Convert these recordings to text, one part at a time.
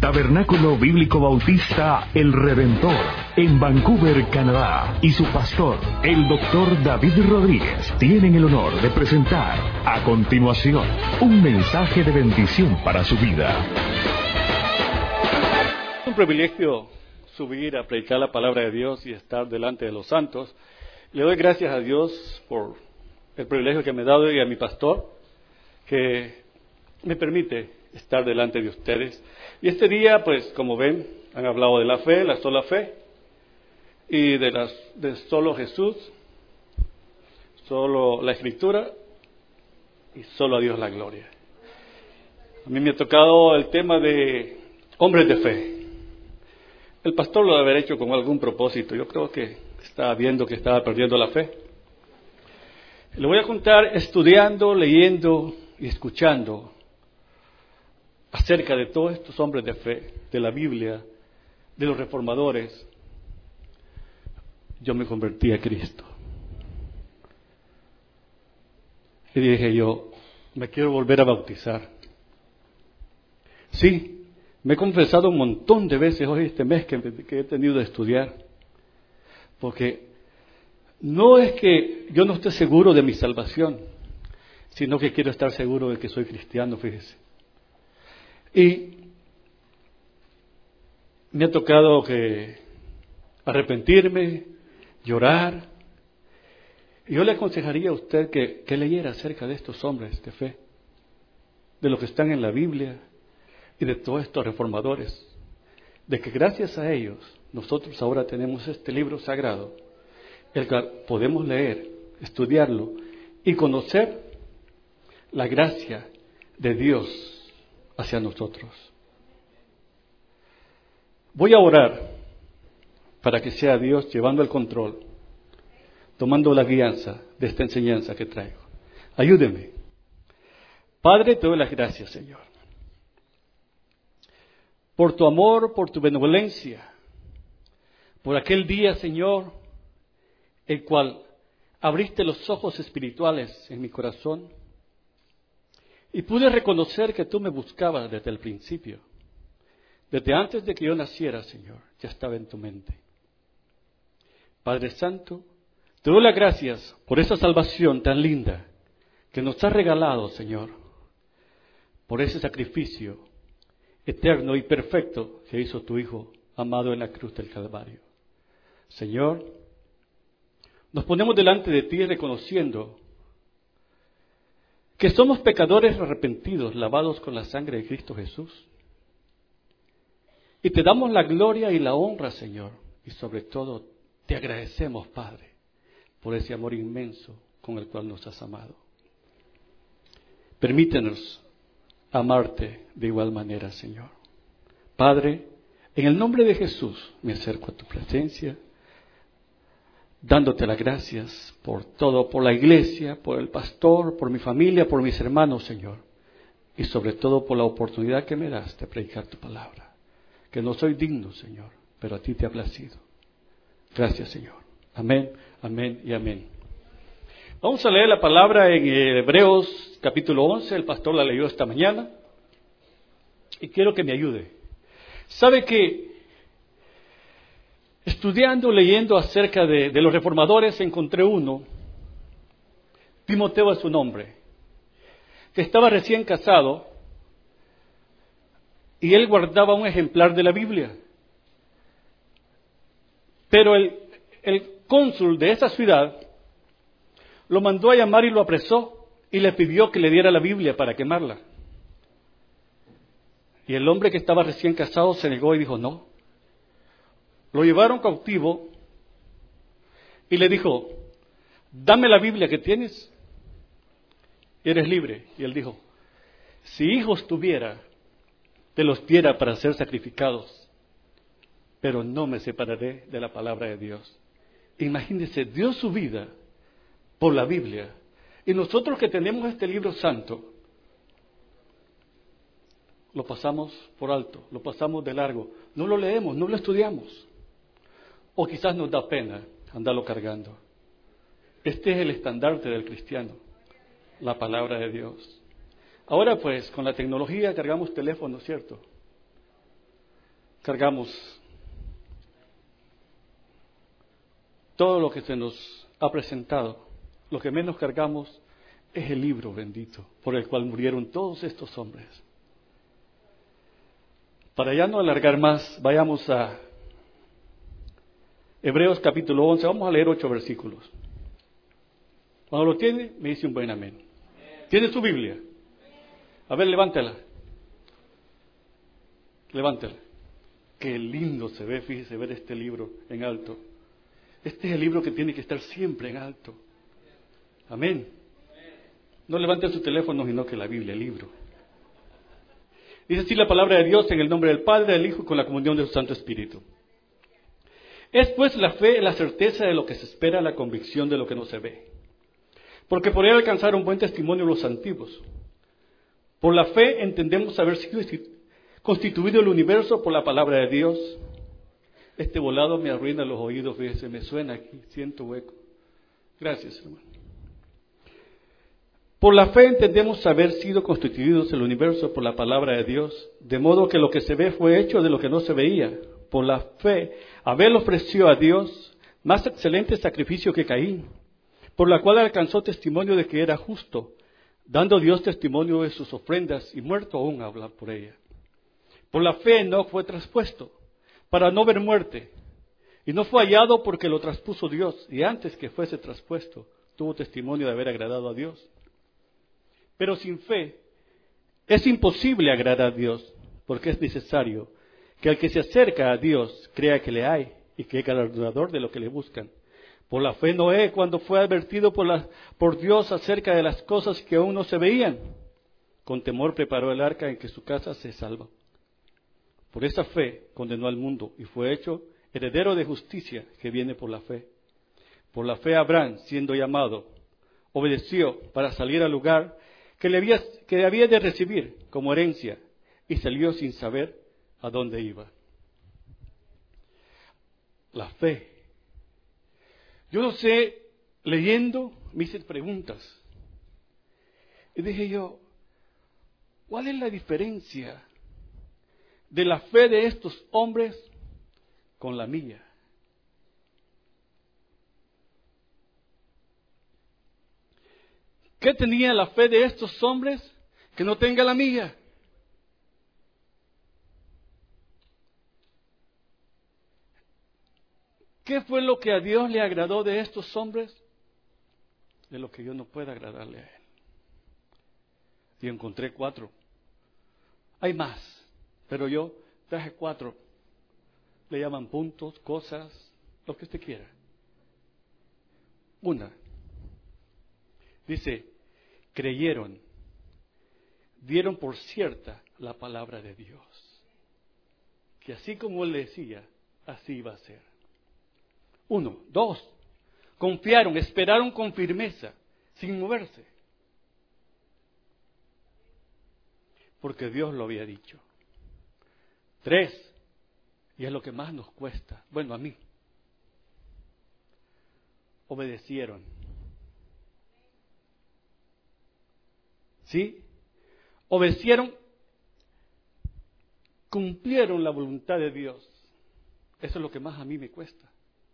Tabernáculo Bíblico Bautista El Redentor, en Vancouver, Canadá, y su pastor, el Dr. David Rodríguez, tienen el honor de presentar a continuación un mensaje de bendición para su vida. Es un privilegio subir a predicar la palabra de Dios y estar delante de los santos. Le doy gracias a Dios por el privilegio que me ha dado y a mi pastor, que me permite estar delante de ustedes. Y este día, pues, como ven, han hablado de la fe, la sola fe, y de solo Jesús, solo la Escritura, y solo a Dios la gloria. A mí me ha tocado el tema de hombres de fe. El pastor lo debe haber hecho con algún propósito. Yo creo que estaba viendo que estaba perdiendo la fe. Le voy a contar estudiando, leyendo y escuchando acerca de todos estos hombres de fe, de la Biblia, de los reformadores. Yo me convertí a Cristo. Y dije yo, me quiero volver a bautizar. Sí, me he confesado un montón de veces hoy este mes que he tenido de estudiar. Porque no es que yo no esté seguro de mi salvación, sino que quiero estar seguro de que soy cristiano, fíjese. Y me ha tocado arrepentirme, llorar. Y yo le aconsejaría a usted que leyera acerca de estos hombres de fe, de los que están en la Biblia y de todos estos reformadores, de que gracias a ellos nosotros ahora tenemos este libro sagrado, el que podemos leer, estudiarlo y conocer la gracia de Dios hacia nosotros. Voy a orar para que sea Dios llevando el control, tomando la guianza de esta enseñanza que traigo. Ayúdeme. Padre, te doy las gracias, Señor, por tu amor, por tu benevolencia, por aquel día, Señor, el cual abriste los ojos espirituales en mi corazón y pude reconocer que tú me buscabas desde el principio. Desde antes de que yo naciera, Señor, ya estaba en tu mente. Padre Santo, te doy las gracias por esa salvación tan linda que nos has regalado, Señor, por ese sacrificio eterno y perfecto que hizo tu Hijo amado en la cruz del Calvario. Señor, nos ponemos delante de ti reconociendo que somos pecadores arrepentidos, lavados con la sangre de Cristo Jesús. Y te damos la gloria y la honra, Señor, y sobre todo te agradecemos, Padre, por ese amor inmenso con el cual nos has amado. Permítenos amarte de igual manera, Señor. Padre, en el nombre de Jesús me acerco a tu presencia, dándote las gracias por todo, por la iglesia, por el pastor, por mi familia, por mis hermanos, Señor, y sobre todo por la oportunidad que me das de predicar tu palabra, que no soy digno, Señor, pero a ti te ha placido. Gracias, Señor. Amén, amén y amén. Vamos a leer la palabra en Hebreos capítulo 11, el pastor la leyó esta mañana, y quiero que me ayude. ¿Sabe que estudiando, leyendo acerca de los reformadores, encontré uno, Timoteo es su nombre, que estaba recién casado y él guardaba un ejemplar de la Biblia. Pero el cónsul de esa ciudad lo mandó a llamar y lo apresó y le pidió que le diera la Biblia para quemarla. Y el hombre que estaba recién casado se negó y dijo no. Lo llevaron cautivo y le dijo, dame la Biblia que tienes y eres libre. Y él dijo, si hijos tuviera, te los diera para ser sacrificados, pero no me separaré de la palabra de Dios. Imagínense, dio su vida por la Biblia. Y nosotros que tenemos este libro santo, lo pasamos por alto, lo pasamos de largo. No lo leemos, no lo estudiamos. O quizás nos da pena andarlo cargando. Este es el estandarte del cristiano, la palabra de Dios. Ahora pues, con la tecnología cargamos teléfonos, ¿cierto? cargamos todo lo que se nos ha presentado. Lo que menos cargamos es el libro bendito por el cual murieron todos estos hombres. Para ya no alargar más, vayamos a Hebreos capítulo 11. Vamos a leer 8 versículos. Cuando lo tiene, me dice un buen amén. ¿Tiene su Biblia? A ver, levántala. Levántala. Qué lindo se ve, fíjese, ver este libro en alto. Este es el libro que tiene que estar siempre en alto. Amén. No levante su teléfono, sino que la Biblia, el libro. Dice así la palabra de Dios en el nombre del Padre, del Hijo y con la comunión de su Santo Espíritu. Es pues la fe, la certeza de lo que se espera, la convicción de lo que no se ve. Porque por ella alcanzaron buen testimonio los antiguos. Por la fe entendemos haber sido constituido el universo por la palabra de Dios. Este volado me arruina los oídos, fíjese, me suena aquí, siento hueco. Gracias, hermano. Por la fe entendemos haber sido constituidos el universo por la palabra de Dios, de modo que lo que se ve fue hecho de lo que no se veía. Por la fe, Abel ofreció a Dios más excelente sacrificio que Caín, por la cual alcanzó testimonio de que era justo, dando Dios testimonio de sus ofrendas y muerto aún habla por ella. Por la fe Enoc fue traspuesto, para no ver muerte, y no fue hallado porque lo traspuso Dios, y antes que fuese traspuesto, tuvo testimonio de haber agradado a Dios. Pero sin fe es imposible agradar a Dios, porque es necesario que el que se acerca a Dios crea que le hay y que es galardonador de lo que le buscan. Por la fe Noé, cuando fue advertido por Dios acerca de las cosas que aún no se veían, con temor preparó el arca en que su casa se salva. Por esa fe condenó al mundo y fue hecho heredero de justicia que viene por la fe. Por la fe Abraham, siendo llamado, obedeció para salir al lugar que había de recibir como herencia y salió sin saber a dónde iba. La fe. Yo no sé, leyendo, me hice preguntas. Y dije yo, ¿cuál es la diferencia de la fe de estos hombres con la mía? ¿Qué tenía la fe de estos hombres que no tenga la mía? ¿Qué fue lo que a Dios le agradó de estos hombres? De lo que yo no pueda agradarle a Él. Y encontré 4. Hay más, pero yo traje 4. Le llaman puntos, cosas, lo que usted quiera. Una. Dice, creyeron, dieron por cierta la palabra de Dios. Que así como Él decía, así iba a ser. 1. 2. Confiaron, esperaron con firmeza, sin moverse. Porque Dios lo había dicho. 3. Y es lo que más nos cuesta, bueno, a mí. Obedecieron. ¿Sí? Obedecieron, cumplieron la voluntad de Dios. Eso es lo que más a mí me cuesta.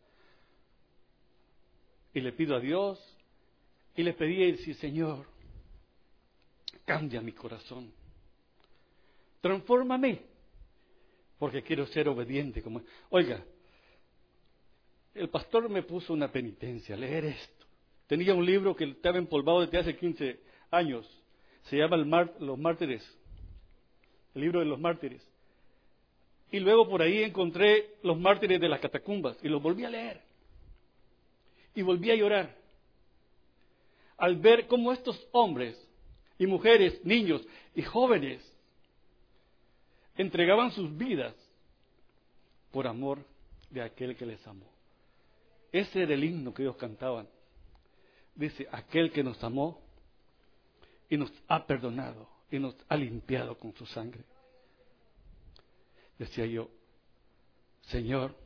Y le pido a Dios, y le pedí a Él, sí, Señor, cambia mi corazón. Transfórmame, porque quiero ser obediente. Oiga, el pastor me puso una penitencia, leer esto. Tenía un libro que estaba empolvado desde hace 15 años. Se llama Los Mártires, el libro de los mártires. Y luego por ahí encontré los mártires de las catacumbas y los volví a leer. Y volví a llorar al ver cómo estos hombres y mujeres, niños y jóvenes entregaban sus vidas por amor de aquel que les amó. Ese era el himno que ellos cantaban. Dice, aquel que nos amó y nos ha perdonado y nos ha limpiado con su sangre. Decía yo, Señor,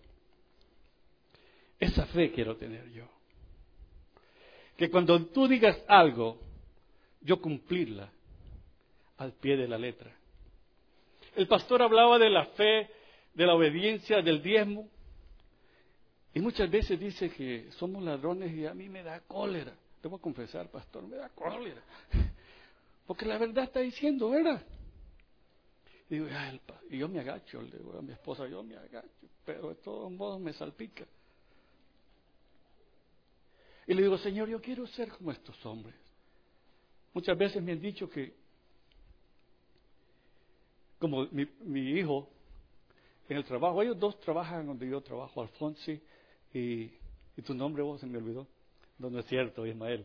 esa fe quiero tener yo. Que cuando tú digas algo, yo cumplirla al pie de la letra. El pastor hablaba de la fe de la obediencia, del diezmo. Y muchas veces dice que somos ladrones y a mí me da cólera. Te voy a confesar, pastor, me da cólera. Porque la verdad está diciendo, ¿verdad? Y digo, y yo me agacho, le digo a mi esposa, yo me agacho, pero de todos modos me salpica. Y le digo, Señor, yo quiero ser como estos hombres. Muchas veces me han dicho que, como mi hijo, en el trabajo, ellos dos trabajan donde yo trabajo, Alfonsi, y tu nombre vos se me olvidó. No es cierto, Ismael.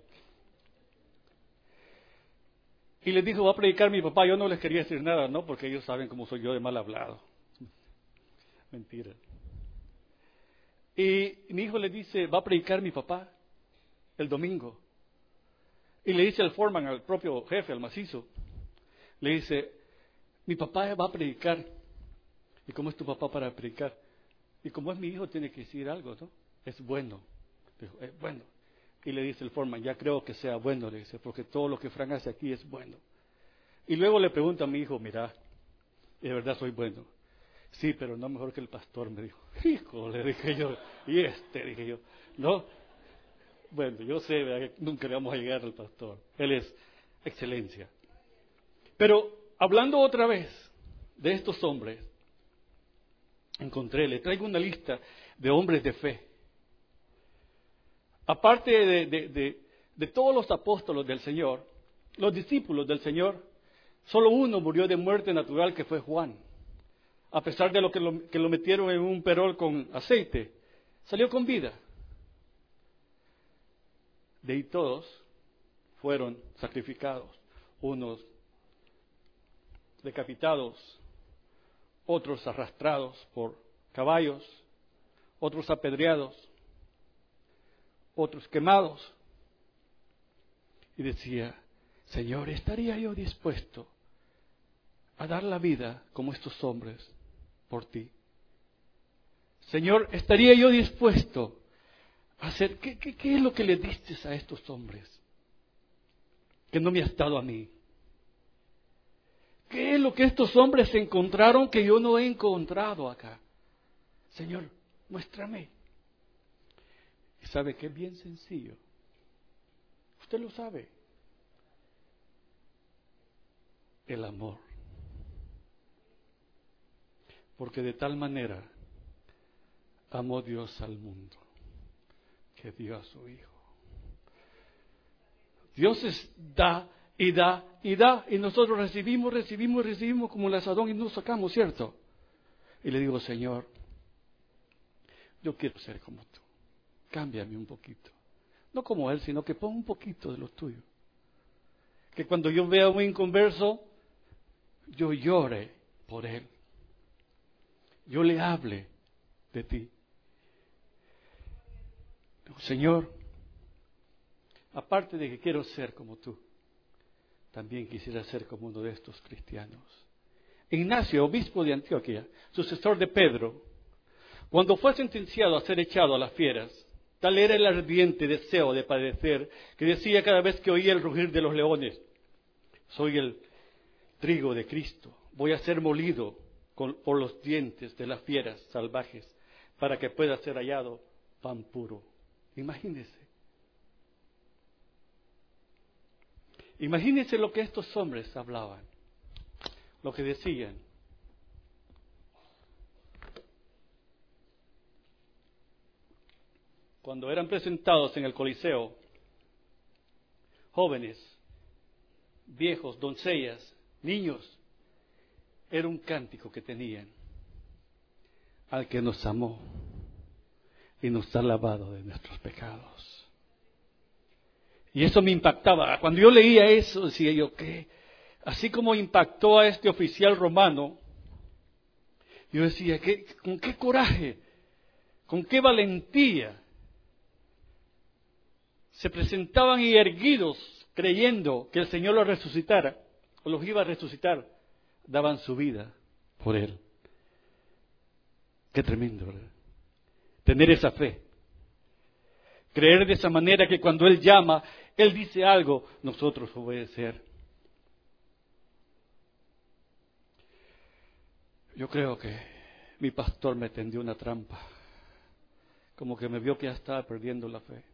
Y les dijo, va a predicar mi papá. Yo no les quería decir nada, ¿no? Porque ellos saben cómo soy yo de mal hablado. Mentira. Y mi hijo le dice, va a predicar mi papá el domingo. Y le dice al foreman, al propio jefe, al macizo, le dice, mi papá va a predicar. ¿Y cómo es tu papá para predicar? Y como es mi hijo, tiene que decir algo, ¿no? Es bueno. Dijo, es bueno. Y le dice el foreman, ya creo que sea bueno, le dice, porque todo lo que Frank hace aquí es bueno. Y luego le pregunta a mi hijo, mira, de verdad soy bueno. Sí, pero no mejor que el pastor, me dijo. Hijo, le dije yo, dije yo, ¿no? Bueno, yo sé, ¿verdad?, que nunca le vamos a llegar al pastor. Él es excelencia. Pero hablando otra vez de estos hombres, le traigo una lista de hombres de fe. Aparte de todos los apóstolos del Señor, los discípulos del Señor, solo uno murió de muerte natural, que fue Juan. A pesar de que lo metieron en un perol con aceite, salió con vida. De ahí todos fueron sacrificados, unos decapitados, otros arrastrados por caballos, otros apedreados, otros quemados. Y decía, Señor, ¿estaría yo dispuesto a dar la vida como estos hombres por ti? Señor, ¿estaría yo dispuesto a hacer, qué es lo que le diste a estos hombres que no me has dado a mí? ¿Qué es lo que estos hombres encontraron que yo no he encontrado acá? Señor, muéstrame. Y sabe que es bien sencillo. Usted lo sabe. El amor. Porque de tal manera amó Dios al mundo, que dio a su Hijo. Dios da y da y da, y nosotros recibimos como el asadón y no sacamos, ¿cierto? Y le digo, Señor, yo quiero ser como tú. Cámbiame un poquito. No como Él, sino que pon un poquito de lo tuyo. Que cuando yo vea a un inconverso, yo llore por él. Yo le hable de ti. Señor, aparte de que quiero ser como tú, también quisiera ser como uno de estos cristianos. Ignacio, obispo de Antioquía, sucesor de Pedro, cuando fue sentenciado a ser echado a las fieras, tal era el ardiente deseo de padecer, que decía cada vez que oía el rugir de los leones, soy el trigo de Cristo, voy a ser molido por los dientes de las fieras salvajes, para que pueda ser hallado pan puro. Imagínese. Imagínense lo que estos hombres hablaban, lo que decían. Cuando eran presentados en el Coliseo, jóvenes, viejos, doncellas, niños, era un cántico que tenían al que nos amó y nos ha lavado de nuestros pecados. Y eso me impactaba. Cuando yo leía eso, decía yo, ¿qué? Así como impactó a este oficial romano, yo decía, ¿con qué coraje, con qué valentía se presentaban y erguidos, creyendo que el Señor los resucitara, o los iba a resucitar, daban su vida por Él? Qué tremendo, ¿verdad? Tener esa fe. Creer de esa manera que cuando Él llama, Él dice algo, nosotros obedecer. Yo creo que mi pastor me tendió una trampa. Como que me vio que ya estaba perdiendo la fe.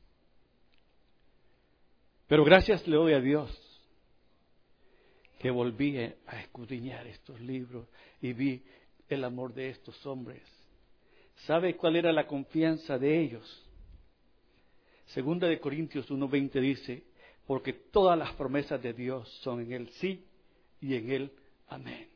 Pero gracias le doy a Dios que volví a escudriñar estos libros y vi el amor de estos hombres. ¿Sabe cuál era la confianza de ellos? Segunda de Corintios 1:20 dice, porque todas las promesas de Dios son en Él sí y en Él amén.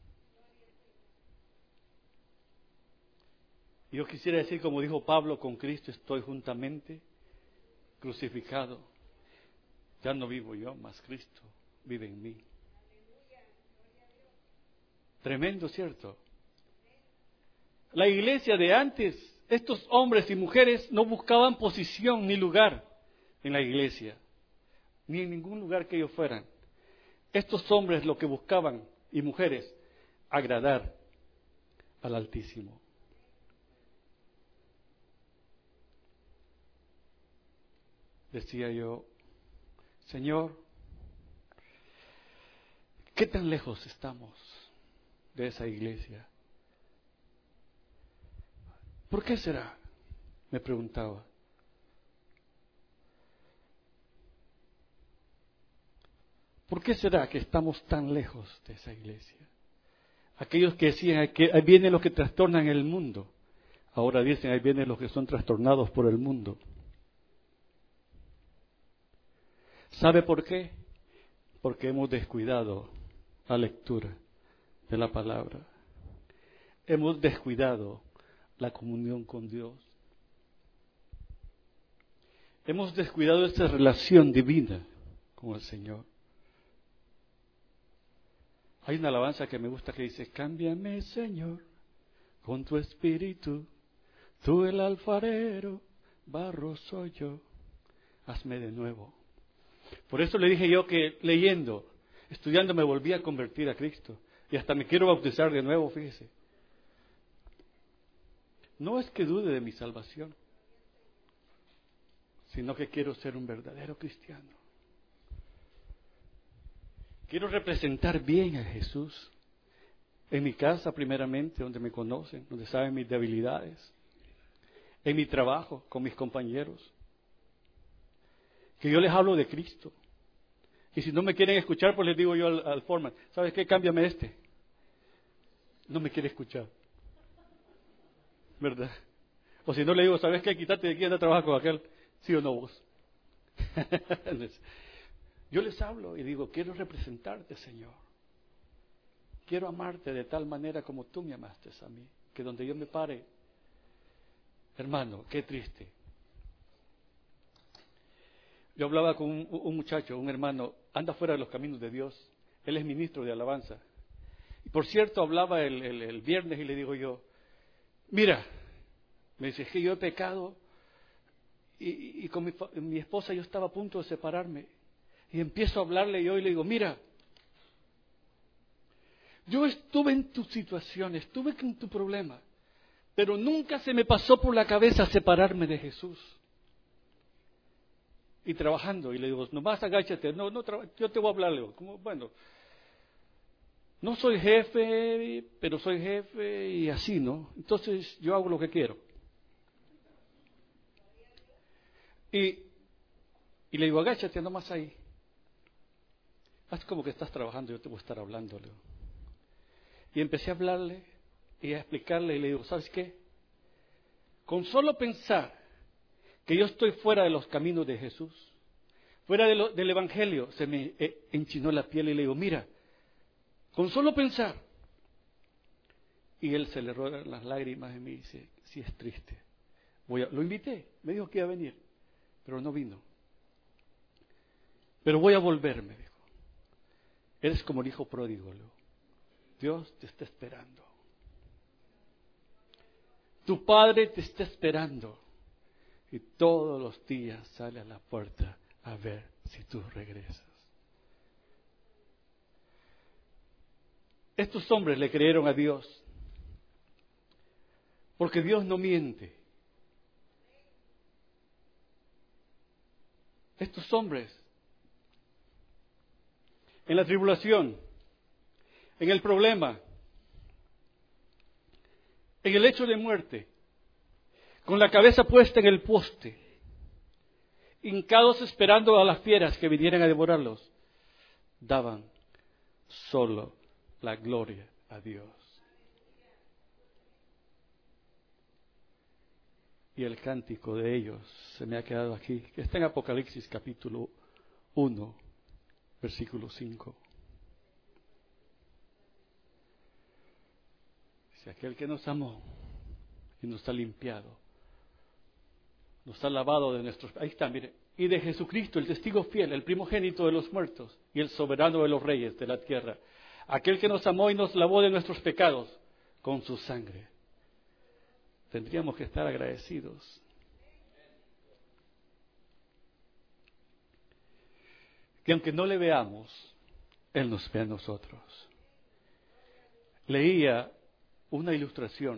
Yo quisiera decir, como dijo Pablo, con Cristo estoy juntamente crucificado. Ya no vivo yo, mas Cristo vive en mí. Tremendo, ¿cierto? La iglesia de antes, estos hombres y mujeres no buscaban posición ni lugar en la iglesia, ni en ningún lugar que ellos fueran. Estos hombres lo que buscaban, y mujeres, agradar al Altísimo. Decía yo, Señor, ¿qué tan lejos estamos de esa iglesia? ¿Por qué será? Me preguntaba. ¿Por qué será que estamos tan lejos de esa iglesia? Aquellos que decían que ahí vienen los que trastornan el mundo, ahora dicen ahí vienen los que son trastornados por el mundo. ¿Sabe por qué? Porque hemos descuidado la lectura de la palabra. Hemos descuidado la comunión con Dios. Hemos descuidado esa relación divina con el Señor. Hay una alabanza que me gusta que dice, cámbiame, Señor, con tu espíritu, tú el alfarero, barro soy yo, hazme de nuevo. Por eso le dije yo que leyendo, estudiando, me volví a convertir a Cristo. Y hasta me quiero bautizar de nuevo, fíjese. No es que dude de mi salvación, sino que quiero ser un verdadero cristiano. Quiero representar bien a Jesús en mi casa primeramente, donde me conocen, donde saben mis debilidades, en mi trabajo con mis compañeros, que yo les hablo de Cristo. Y si no me quieren escuchar, pues les digo yo al foreman, ¿sabes qué? Cámbiame este. No me quiere escuchar, ¿verdad? O si no le digo, ¿sabes qué? Quítate de aquí, anda a trabajar con aquel, ¿sí o no vos? Yo les hablo y digo, quiero representarte, Señor. Quiero amarte de tal manera como tú me amaste a mí. Que donde yo me pare, hermano, qué triste. Yo hablaba con un muchacho, un hermano, anda fuera de los caminos de Dios. Él es ministro de alabanza. Y por cierto, hablaba el viernes y le digo yo, mira, me dice, es que yo he pecado y con mi esposa yo estaba a punto de separarme. Y empiezo a hablarle yo y le digo, mira, yo estuve en tu situación, estuve en tu problema, pero nunca se me pasó por la cabeza separarme de Jesús. Y trabajando, y le digo, nomás agáchate, yo te voy a hablarle, como, bueno, no soy jefe, pero soy jefe y así, ¿no? Entonces yo hago lo que quiero. Y le digo, agáchate nomás ahí. Haz como que estás trabajando, yo te voy a estar hablando. Y empecé a hablarle y a explicarle y le digo, ¿sabes qué? Con solo pensar que yo estoy fuera de los caminos de Jesús, fuera del Evangelio, se me enchinó la piel y le digo, mira, con solo pensar. Y él se le rodan las lágrimas y me dice, sí es triste. Lo invité, me dijo que iba a venir, pero no vino. Pero voy a volver, me dijo. Eres como el hijo pródigo, Leo. Dios te está esperando. Tu padre te está esperando. Y todos los días sale a la puerta a ver si tú regresas. Estos hombres le creyeron a Dios. Porque Dios no miente. Estos hombres, en la tribulación, en el problema, en el lecho de muerte, con la cabeza puesta en el poste, hincados esperando a las fieras que vinieran a devorarlos, daban solo la gloria a Dios. Y el cántico de ellos se me ha quedado aquí, que está en Apocalipsis capítulo 1, versículo 5. Dice, aquel que nos amó y nos ha limpiado, nos ha lavado de nuestros... Ahí está, mire. Y de Jesucristo, el testigo fiel, el primogénito de los muertos y el soberano de los reyes de la tierra. Aquel que nos amó y nos lavó de nuestros pecados con su sangre. Tendríamos que estar agradecidos. Que aunque no le veamos, Él nos ve a nosotros. Leía una ilustración.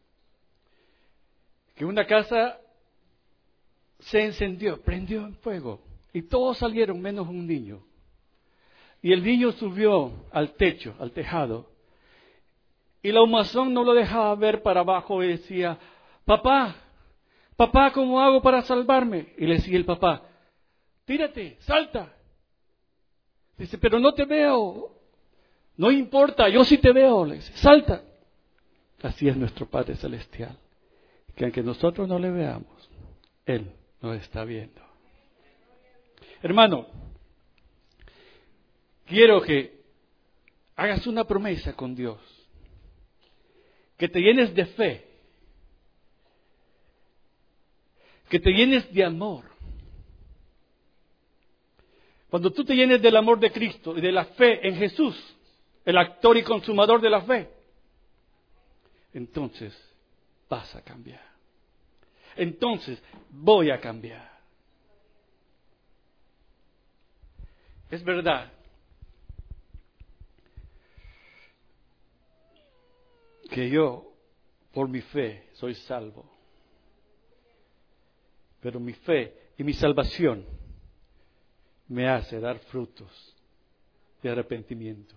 Que una casa se encendió, prendió en fuego. Y todos salieron menos un niño. Y el niño subió al techo, al tejado. Y la humazón no lo dejaba ver para abajo y decía, papá, ¿cómo hago para salvarme? Y le decía el papá, tírate, salta. Dice, pero no te veo. No importa, yo sí te veo. Le dice, salta. Así es nuestro Padre Celestial. Que aunque nosotros no le veamos, Él nos está viendo. Hermano, quiero que hagas una promesa con Dios. Que te llenes de fe. Que te llenes de amor. Cuando tú te llenes del amor de Cristo y de la fe en Jesús, el actor y consumador de la fe, entonces vas a cambiar. Entonces voy a cambiar. Es verdad que yo, por mi fe, soy salvo. Pero mi fe y mi salvación me hace dar frutos de arrepentimiento.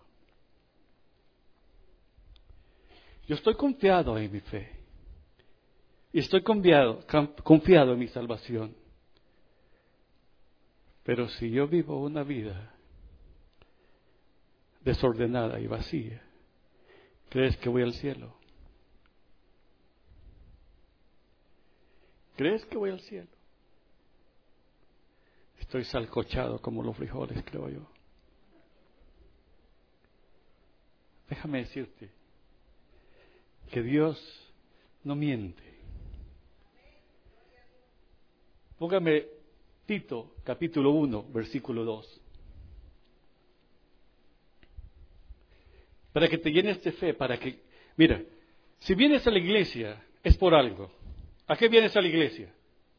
Yo estoy confiado en mi fe. Y estoy confiado en mi salvación. Pero si yo vivo una vida desordenada y vacía, ¿crees que voy al cielo? ¿Crees que voy al cielo? Estoy salcochado como los frijoles, creo yo. Déjame decirte que Dios no miente. Póngame Tito, capítulo 1, versículo 2. Para que te llenes de fe, mira, si vienes a la iglesia, es por algo. ¿A qué vienes a la iglesia?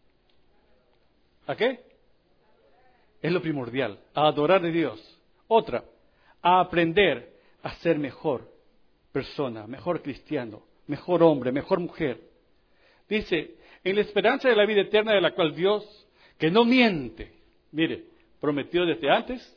¿A qué? Es lo primordial, a adorar a Dios. Otra, a aprender a ser mejor persona, mejor cristiano, mejor hombre, mejor mujer. Dice, en la esperanza de la vida eterna de la cual Dios, que no miente, mire, prometió desde antes.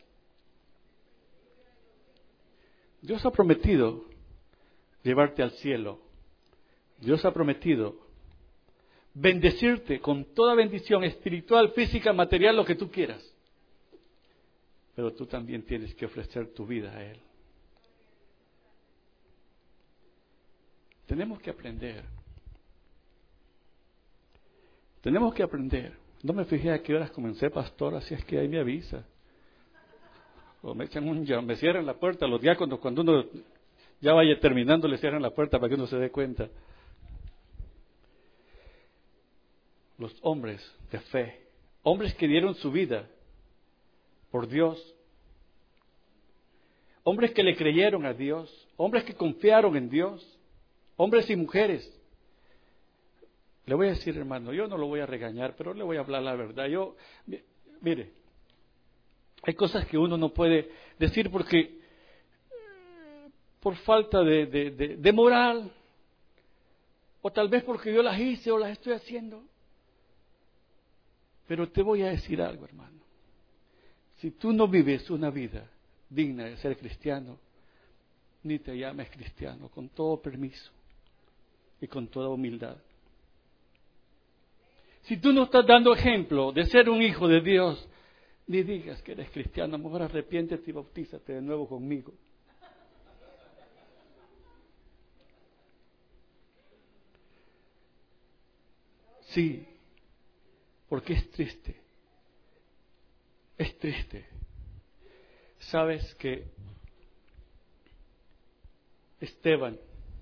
Dios ha prometido llevarte al cielo. Dios ha prometido bendecirte con toda bendición espiritual, física, material, lo que tú quieras. Pero tú también tienes que ofrecer tu vida a Él. Tenemos que aprender. Tenemos que aprender. No me fijé a qué horas comencé, pastor, así es que ahí me avisa. O me cierran la puerta los diáconos, cuando uno ya vaya terminando le cierran la puerta para que uno se dé cuenta. Los hombres de fe, hombres que dieron su vida por Dios, hombres que le creyeron a Dios, hombres que confiaron en Dios, hombres y mujeres. Le voy a decir, hermano, yo no lo voy a regañar, pero le voy a hablar la verdad. Mire, hay cosas que uno no puede decir porque por falta de moral, o tal vez porque yo las hice o las estoy haciendo. Pero te voy a decir algo, hermano. Si tú no vives una vida digna de ser cristiano, ni te llames cristiano, con todo permiso. y con toda humildad. Si tú no estás dando ejemplo de ser un hijo de Dios, ni digas que eres cristiano, a lo mejor arrepiéntete y bautízate de nuevo conmigo. Sí, porque es triste. Es triste. Sabes que Esteban,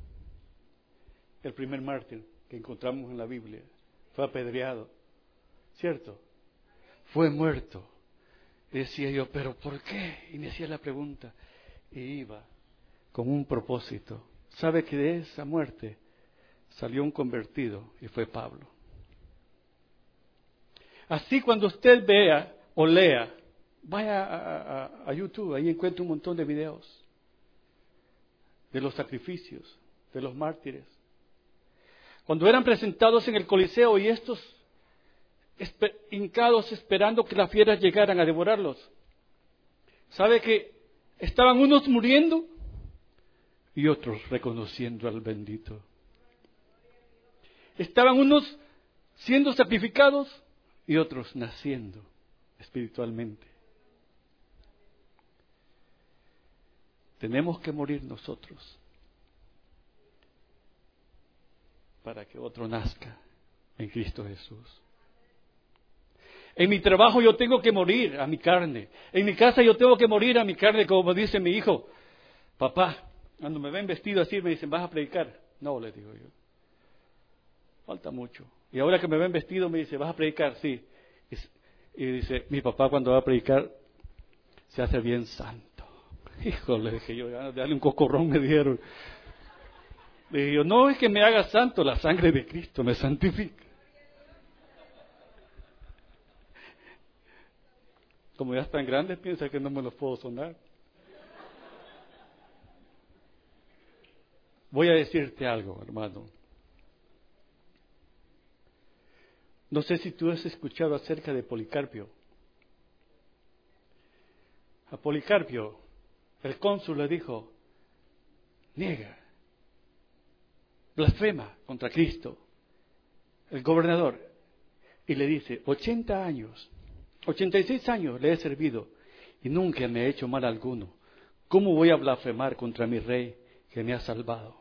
el primer mártir que encontramos en la Biblia, fue apedreado, ¿cierto? Fue muerto. Y decía yo, ¿pero por qué? Y me hacía la pregunta. Y iba con un propósito. ¿Sabe que de esa muerte salió un convertido? Y fue Pablo. Así cuando usted vea o lea, vaya a YouTube, ahí encuentra un montón de videos de los sacrificios, de los mártires. Cuando eran presentados en el Coliseo y estos hincados esperando que las fieras llegaran a devorarlos, ¿sabe que estaban unos muriendo y otros reconociendo al bendito? Estaban unos siendo sacrificados y otros naciendo espiritualmente. Tenemos que morir nosotros para que otro nazca en Cristo Jesús. En mi trabajo yo tengo que morir a mi carne. En mi casa yo tengo que morir a mi carne, como dice mi hijo. Papá, cuando me ven vestido así me dicen, ¿vas a predicar? No, le digo yo. Falta mucho. Y ahora que me ven vestido me dice, ¿vas a predicar? Sí. Y dice, mi papá cuando va a predicar se hace bien santo. Híjole, dije yo, dale un cocorrón me dieron. Le dije yo, no es que me haga santo, la sangre de Cristo me santifica. Como ya están grandes, piensa que no me los puedo sonar. Voy a decirte algo, hermano. No sé si tú has escuchado acerca de Policarpio. A Policarpio, el cónsul le dijo, niega, blasfema contra Cristo. El gobernador, y le dice, 80 años, 86 años le he servido y nunca me he hecho mal alguno. ¿Cómo voy a blasfemar contra mi rey que me ha salvado?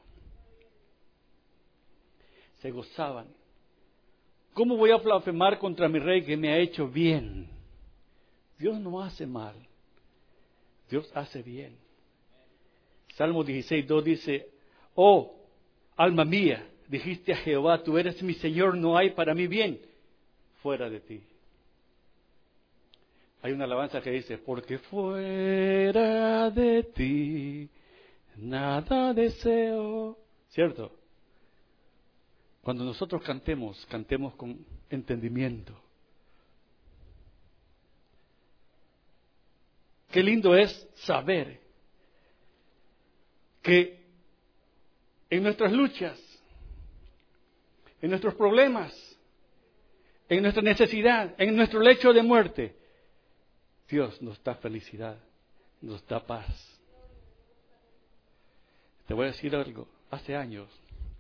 Se gozaban. ¿Cómo voy a blasfemar contra mi rey que me ha hecho bien? Dios no hace mal. Dios hace bien. Salmo 16:2 dice, oh, alma mía, dijiste a Jehová, tú eres mi Señor, no hay para mí bien fuera de ti. Hay una alabanza que dice, porque fuera de ti nada deseo. ¿Cierto? Cuando nosotros cantemos, cantemos con entendimiento. Qué lindo es saber que en nuestras luchas, en nuestros problemas, en nuestra necesidad, en nuestro lecho de muerte, Dios nos da felicidad, nos da paz. Te voy a decir algo. Hace años,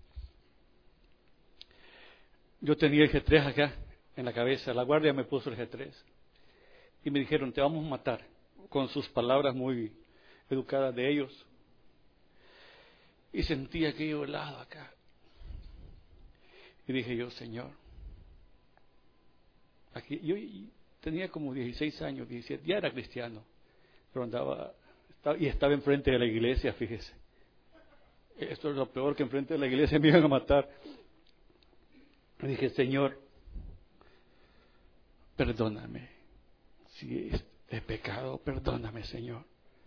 yo tenía el G3 acá en la cabeza. La guardia me puso el G3. Y me dijeron, te vamos a matar. Con sus palabras muy educadas de ellos. Y sentí aquello helado acá. Y dije yo, Señor. Aquí, yo tenía como 16 años, 17. Ya era cristiano. Pero estaba enfrente de la iglesia, fíjese. Esto es lo peor, que enfrente de la iglesia me iban a matar. Dije, Señor, perdóname. Si es pecado, perdóname, Señor.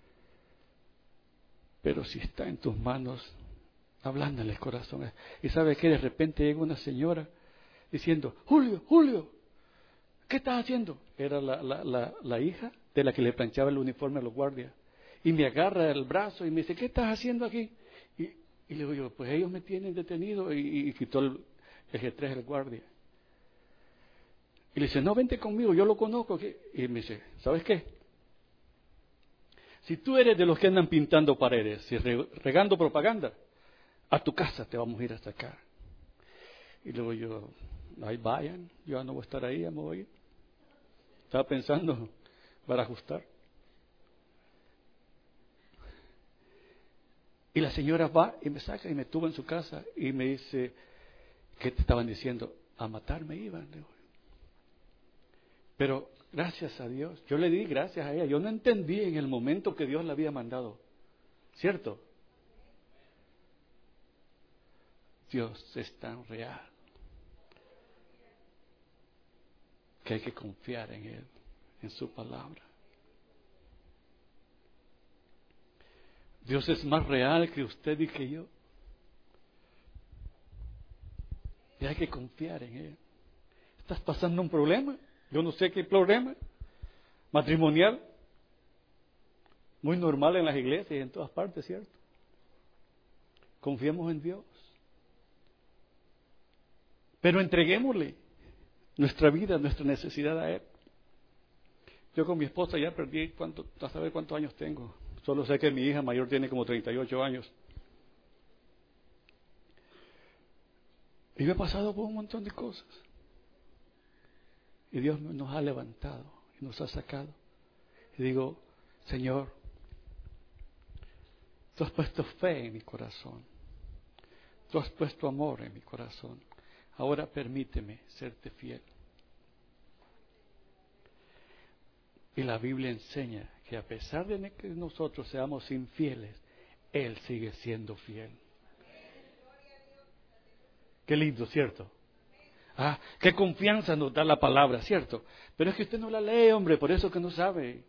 Pero si está en tus manos, ablándale el corazón. Y ¿sabe qué? De repente llega una señora diciendo, Julio, ¿qué estás haciendo? Era la hija de la que le planchaba el uniforme a los guardias. Y me agarra el brazo y me dice, ¿qué estás haciendo aquí? Y le digo yo, pues ellos me tienen detenido. Y quitó el G3 el guardia. Y le dice, no, vente conmigo, yo lo conozco. Y me dice, ¿sabes qué? Si tú eres de los que andan pintando paredes y regando propaganda, a tu casa te vamos a ir a sacar. Y luego yo, ahí vayan, yo ya no voy a estar ahí, ya me voy a ir. Estaba pensando para ajustar. Y la señora va y me saca y me tuvo en su casa y me dice, ¿qué te estaban diciendo? A matarme iban. Pero gracias a Dios, yo le di gracias a ella. Yo no entendí en el momento que Dios la había mandado. ¿Cierto? Dios es tan real que hay que confiar en Él, en su palabra. Dios es más real que usted y que yo. Y hay que confiar en Él. ¿Estás pasando un problema? Yo no sé qué problema. Matrimonial. Muy normal en las iglesias y en todas partes, ¿cierto? Confiemos en Dios. Pero entreguémosle nuestra vida, nuestra necesidad a Él. Yo con mi esposa ya perdí, a saber cuántos años tengo. Solo sé que mi hija mayor tiene como 38 años. Y yo he pasado por un montón de cosas. Y Dios nos ha levantado y nos ha sacado. Y digo, Señor, Tú has puesto fe en mi corazón. Tú has puesto amor en mi corazón. Ahora permíteme serte fiel. Y la Biblia enseña que a pesar de que nosotros seamos infieles, Él sigue siendo fiel. Qué lindo, ¿cierto? Ah, qué confianza nos da la palabra, ¿cierto? Pero es que usted no la lee, hombre, por eso que no sabe.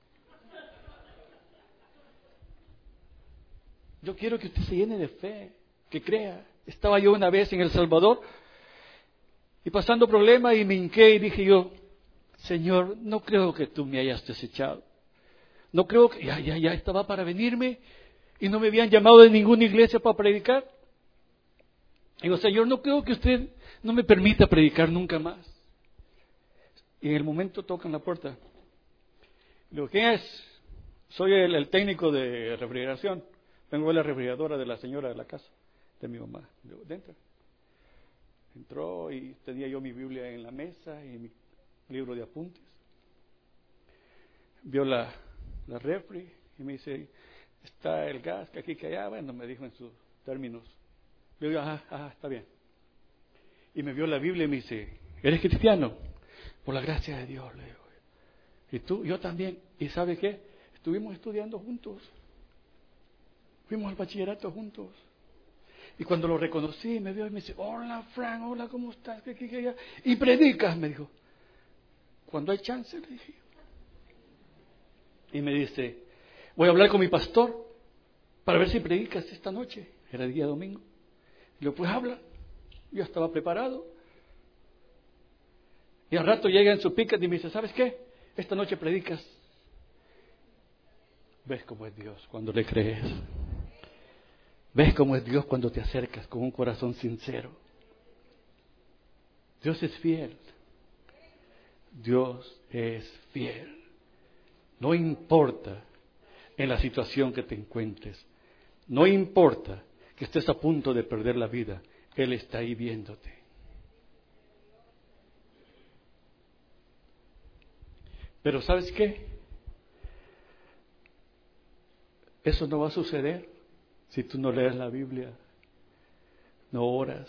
Yo quiero que usted se llene de fe, que crea. Estaba yo una vez en El Salvador y pasando problemas y me hinqué y dije yo, Señor, no creo que tú me hayas desechado. No creo que ya estaba para venirme y no me habían llamado de ninguna iglesia para predicar. Digo, Señor, no creo que usted no me permita predicar nunca más. Y en el momento tocan la puerta. Digo, ¿quién es? Soy el técnico de refrigeración. Vengo de la refrigeradora de la señora de la casa, de mi mamá. Digo, dentro. Entró y tenía yo mi Biblia en la mesa y mi libro de apuntes. Vio la refri y me dice, está el gas que aquí, que allá. Bueno, me dijo en sus términos. Yo digo, está bien. Y me vio la Biblia y me dice, ¿eres cristiano? Por la gracia de Dios, le digo. ¿Y tú? Yo también. ¿Y sabe qué? Estuvimos estudiando juntos. Fuimos al bachillerato juntos. Y cuando lo reconocí, me vio y me dice, hola Frank, hola, ¿cómo estás? ¿Qué? Y predicas, me dijo. Cuando hay chance, le dije. Y me dice, voy a hablar con mi pastor para ver si predicas esta noche. Era el día domingo. Y yo, pues habla. Yo estaba preparado. Y al rato llega en su pickup y me dice, ¿sabes qué? Esta noche predicas. ¿Ves cómo es Dios cuando le crees? ¿Ves cómo es Dios cuando te acercas con un corazón sincero? Dios es fiel. Dios es fiel. No importa en la situación que te encuentres. No importa que estés a punto de perder la vida. Él está ahí viéndote. Pero ¿sabes qué? Eso no va a suceder si tú no lees la Biblia, no oras.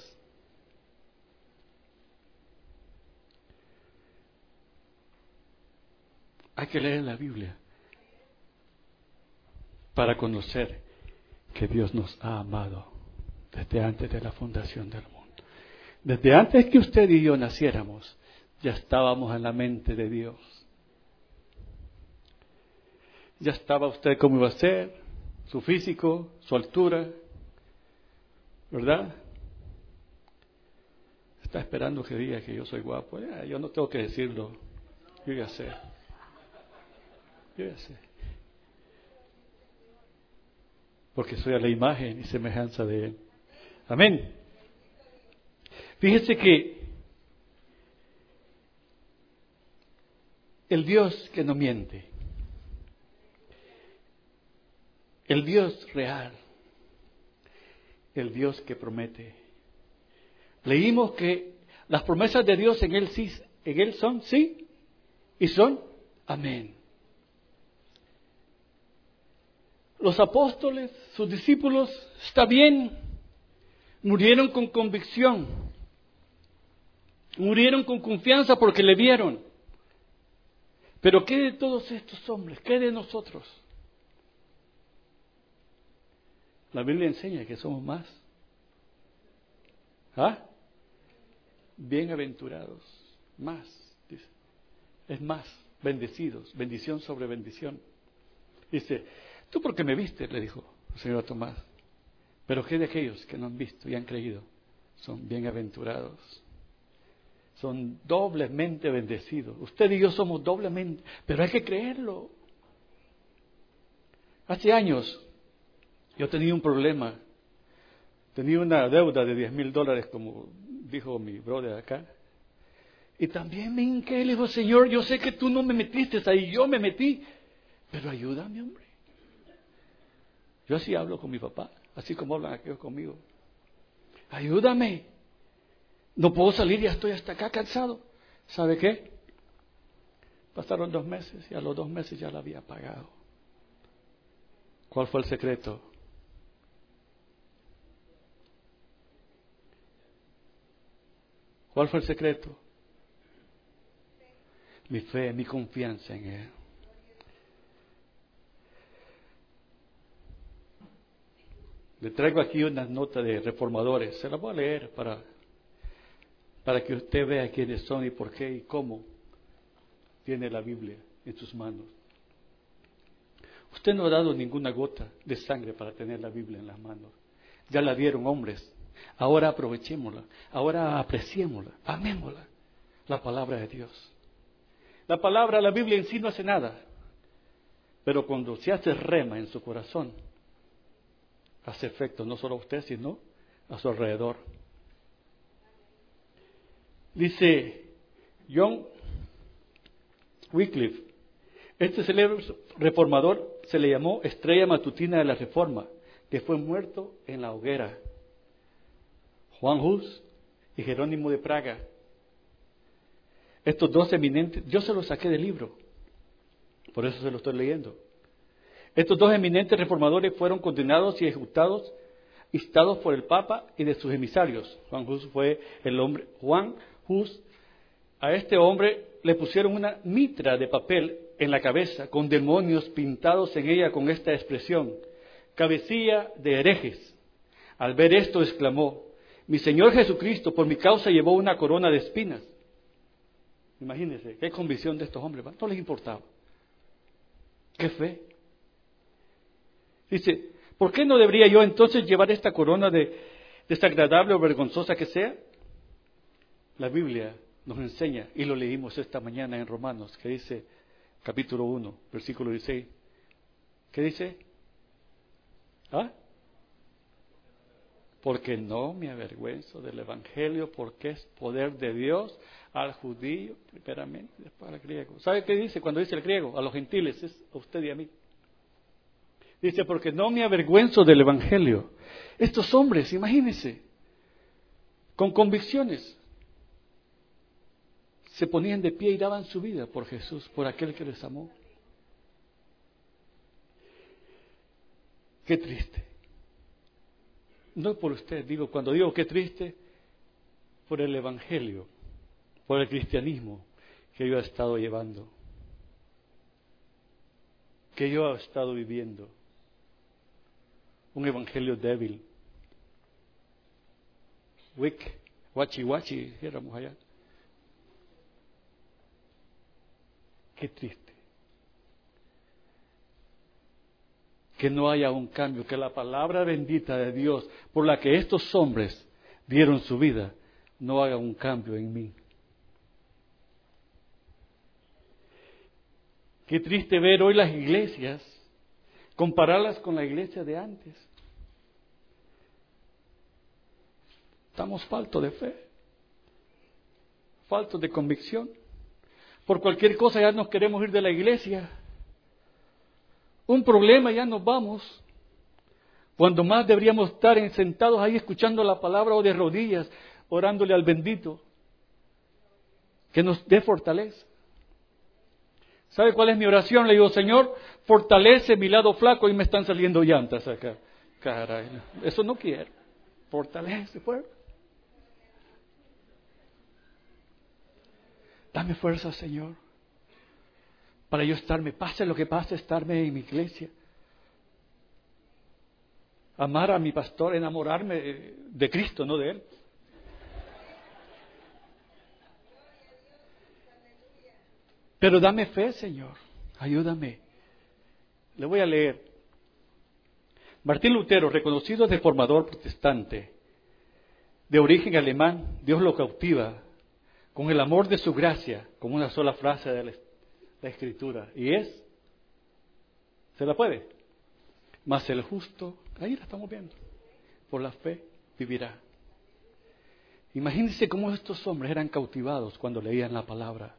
Hay que leer la Biblia para conocer que Dios nos ha amado desde antes de la fundación del mundo. Desde antes que usted y yo naciéramos, ya estábamos en la mente de Dios. Ya estaba usted cómo iba a ser, su físico, su altura, ¿verdad? Está esperando que diga que yo soy guapo. Yo no tengo que decirlo, yo ya sé. Yo ya sé. Porque soy a la imagen y semejanza de Él. Amén. Fíjese que el Dios que no miente, el Dios real, el Dios que promete. Leímos que Las promesas de Dios en Él son sí y son amén. Los apóstoles, sus discípulos, está bien, murieron con convicción, murieron con confianza porque le vieron. Pero ¿qué de todos estos hombres? ¿Qué de nosotros? La Biblia enseña que somos más. Bienaventurados, más, dice. Es más, bendecidos, bendición sobre bendición. Dice, tú porque me viste, le dijo el Señor a Tomás. Pero ¿qué de aquellos que no han visto y han creído? Son bienaventurados. Son doblemente bendecidos. Usted y yo somos doblemente, pero hay que creerlo. Hace años yo tenía un problema. Tenía una deuda de $10,000, como dijo mi brother acá. Y también me hinqué, le dijo, Señor, yo sé que tú no me metiste ahí, yo me metí, pero ayúdame, hombre. Yo así hablo con mi papá, así como hablan aquellos conmigo. Ayúdame. No puedo salir, ya estoy hasta acá cansado. ¿Sabe qué? Pasaron 2 meses y a los 2 meses ya la había pagado. ¿Cuál fue el secreto? ¿Cuál fue el secreto? Mi fe, mi confianza en Él. Le traigo aquí una nota de reformadores. Se la voy a leer para que usted vea quiénes son y por qué y cómo tiene la Biblia en sus manos. Usted no ha dado ninguna gota de sangre para tener la Biblia en las manos. Ya la dieron hombres. Ahora aprovechémosla. Ahora apreciémosla. Amémosla. La palabra de Dios. La Biblia en sí no hace nada. Pero cuando se hace rema en su corazón, hace efecto no solo a usted, sino a su alrededor. Dice John Wycliffe, este célebre reformador se le llamó estrella matutina de la Reforma, que fue muerto en la hoguera. Juan Hus y Jerónimo de Praga. Estos 2 eminentes, yo se los saqué del libro, por eso se lo estoy leyendo. Estos 2 eminentes reformadores fueron condenados y ejecutados, instados por el Papa y de sus emisarios. Juan Hus fue el hombre. Juan Hus, a este hombre le pusieron una mitra de papel en la cabeza, con demonios pintados en ella con esta expresión: cabecilla de herejes. Al ver esto exclamó: mi Señor Jesucristo por mi causa llevó una corona de espinas. Imagínense, qué convicción de estos hombres, no les importaba. Qué fe. Dice, ¿por qué no debería yo entonces llevar esta corona desagradable o vergonzosa que sea? La Biblia nos enseña, y lo leímos esta mañana en Romanos, que dice, capítulo 1, versículo 16. ¿Qué dice? Porque no me avergüenzo del Evangelio, porque es poder de Dios al judío, primeramente, después al griego. ¿Sabe qué dice cuando dice el griego? A los gentiles, es a usted y a mí. Dice, porque no me avergüenzo del Evangelio. Estos hombres, imagínense, con convicciones, se ponían de pie y daban su vida por Jesús, por aquel que les amó. Qué triste. No por usted, cuando digo qué triste, por el Evangelio, por el cristianismo que yo he estado llevando, que yo he estado viviendo. Un evangelio débil. Guachi, dijéramos allá. Qué triste. Que no haya un cambio, que la palabra bendita de Dios, por la que estos hombres dieron su vida, no haga un cambio en mí. Qué triste ver hoy las iglesias, compararlas con la iglesia de antes. Estamos faltos de fe, faltos de convicción. Por cualquier cosa ya nos queremos ir de la iglesia. Un problema ya nos vamos. Cuando más deberíamos estar sentados ahí escuchando la palabra o de rodillas, orándole al bendito. que nos dé fortaleza. ¿Sabe cuál es mi oración? Le digo, Señor, fortalece mi lado flaco y me están saliendo llantas acá. Caray, eso no quiero. Fortalece, fuerza. Dame fuerza, Señor, para yo estarme, pase lo que pase, estarme en mi iglesia. Amar a mi pastor, enamorarme de Cristo, no de Él. Pero dame fe, Señor, ayúdame. Le voy a leer. Martín Lutero, reconocido reformador protestante, de origen alemán, Dios lo cautiva con el amor de su gracia, con una sola frase de la Escritura. Y es, ¿se la puede? Mas el justo, ahí la estamos viendo, por la fe vivirá. Imagínense cómo estos hombres eran cautivados cuando leían la palabra.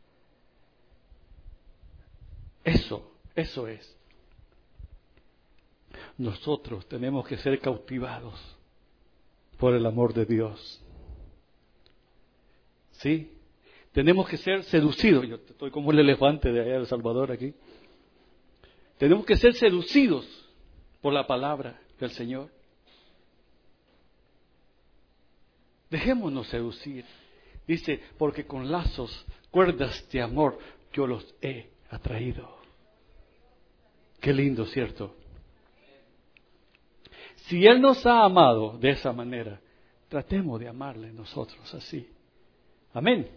Eso es. Nosotros tenemos que ser cautivados por el amor de Dios. ¿Sí? Tenemos que ser seducidos. Yo estoy como el elefante de allá de El Salvador aquí. Tenemos que ser seducidos por la palabra del Señor. Dejémonos seducir. Dice, porque con lazos, cuerdas de amor, yo los he atraído. Qué lindo, ¿cierto? Si Él nos ha amado de esa manera, tratemos de amarle nosotros así. Amén.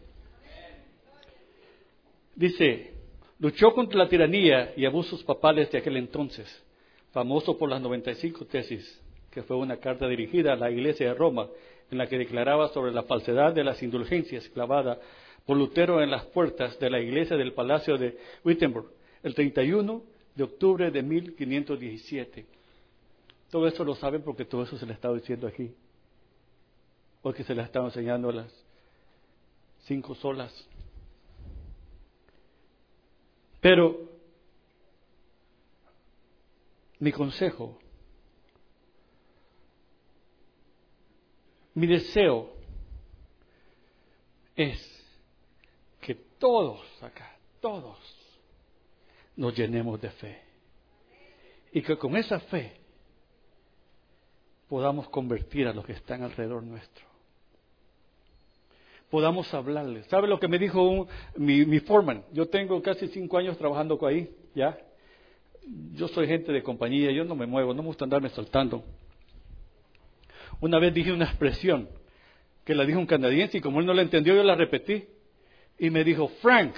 Dice, luchó contra la tiranía y abusos papales de aquel entonces, famoso por las 95 tesis, que fue una carta dirigida a la Iglesia de Roma, en la que declaraba sobre la falsedad de las indulgencias clavada por Lutero en las puertas de la iglesia del Palacio de Wittenberg, el 31 de octubre de 1517. Todo eso lo saben porque todo eso se le estaba diciendo aquí, porque se le estaba enseñando a las 5 solas. Pero mi consejo, mi deseo es que todos acá, todos nos llenemos de fe y que con esa fe podamos convertir a los que están alrededor nuestro. Podamos hablarles. ¿Sabe lo que me dijo mi foreman? Yo tengo casi 5 años trabajando ahí, ¿ya? Yo soy gente de compañía, yo no me muevo, no me gusta andarme saltando. Una vez dije una expresión que la dijo un canadiense y como él no la entendió, yo la repetí. Y me dijo, Frank,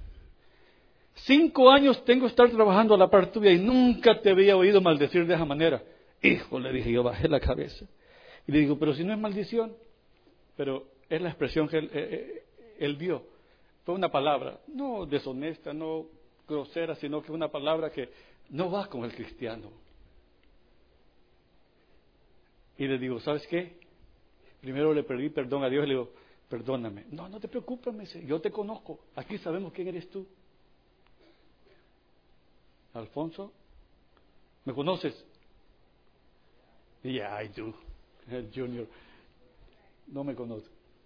5 años tengo que estar trabajando a la par tuya y nunca te había oído maldecir de esa manera. Hijo, le dije, yo bajé la cabeza. Y le digo, pero si no es maldición, pero es la expresión que él dio. Fue una palabra, no deshonesta, no grosera, sino que una palabra que no va con el cristiano. Y le digo, ¿sabes qué? Primero le pedí perdón a Dios y le digo, perdóname. No, no te preocupes, me dice, yo te conozco. Aquí sabemos quién eres tú. Alfonso, ¿me conoces? Yeah, I do. El Junior no me conoce.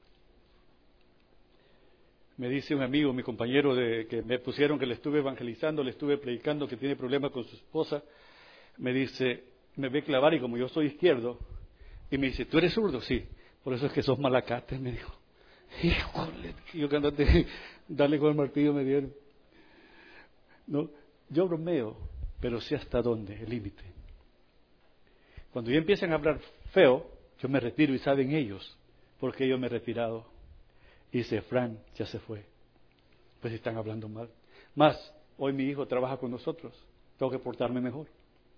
Me dice un amigo, mi compañero, que me pusieron que le estuve evangelizando, le estuve predicando que tiene problemas con su esposa. Me dice, me ve clavar y como yo soy izquierdo, y me dice, ¿tú eres zurdo? Sí. Por eso es que sos malacate, me dijo. Híjole, yo que andate, dale con el martillo me dieron. No, yo bromeo, pero sé hasta dónde, el límite. Cuando ya empiezan a hablar feo, yo me retiro y saben ellos, porque yo me he retirado. Y dice, Fran, ya se fue. Pues están hablando mal. Más, hoy mi hijo trabaja con nosotros, tengo que portarme mejor.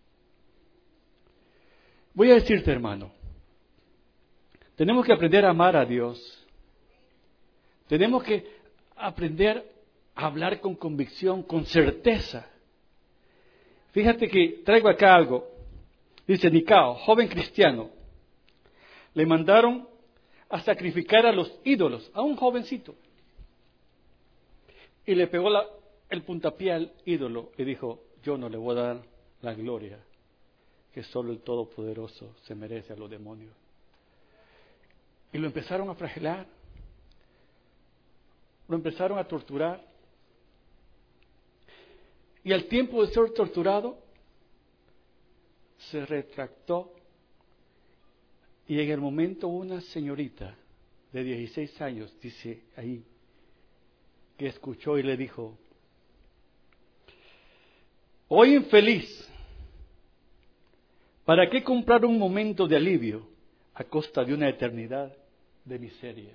Voy a decirte, hermano, tenemos que aprender a amar a Dios. Tenemos que aprender a hablar con convicción, con certeza. Fíjate que traigo acá algo. Dice Nicao, joven cristiano, le mandaron a sacrificar a los ídolos, a un jovencito. Y le pegó el puntapié al ídolo y dijo, yo no le voy a dar la gloria que solo el Todopoderoso se merece a los demonios. Y lo empezaron a flagelar. lo empezaron a torturar. Y al tiempo de ser torturado, se retractó. Y en el momento una señorita de 16 años, dice ahí, que escuchó y le dijo: «Oh infeliz, ¿para qué comprar un momento de alivio a costa de una eternidad de miseria?»